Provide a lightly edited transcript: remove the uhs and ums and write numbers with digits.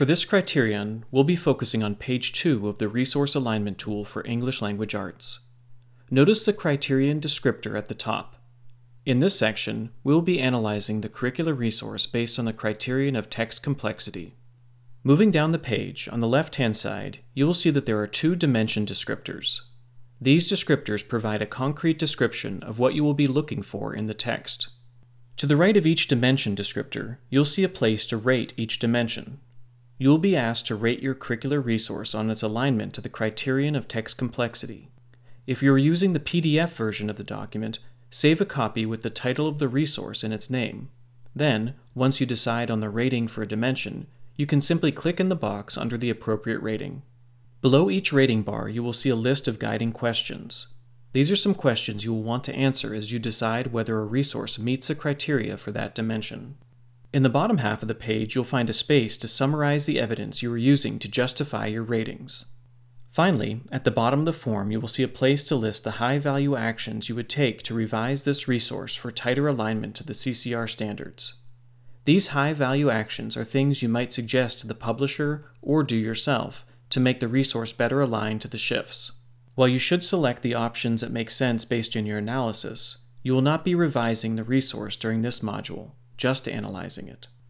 For this criterion, we'll be focusing on page 2 of the Resource Alignment tool for English Language Arts. Notice the criterion descriptor at the top. In this section, we'll be analyzing the curricular resource based on the criterion of text complexity. Moving down the page, on the left-hand side, you will see that there are 2 dimension descriptors. These descriptors provide a concrete description of what you will be looking for in the text. To the right of each dimension descriptor, you'll see a place to rate each dimension. You will be asked to rate your curricular resource on its alignment to the criterion of text complexity. If you are using the PDF version of the document, save a copy with the title of the resource in its name. Then, once you decide on the rating for a dimension, you can simply click in the box under the appropriate rating. Below each rating bar, you will see a list of guiding questions. These are some questions you will want to answer as you decide whether a resource meets the criteria for that dimension. In the bottom half of the page, you'll find a space to summarize the evidence you are using to justify your ratings. Finally, at the bottom of the form, you will see a place to list the high-value actions you would take to revise this resource for tighter alignment to the CCR standards. These high-value actions are things you might suggest to the publisher or do yourself to make the resource better aligned to the shifts. While you should select the options that make sense based on your analysis, you will not be revising the resource during this module, just analyzing it.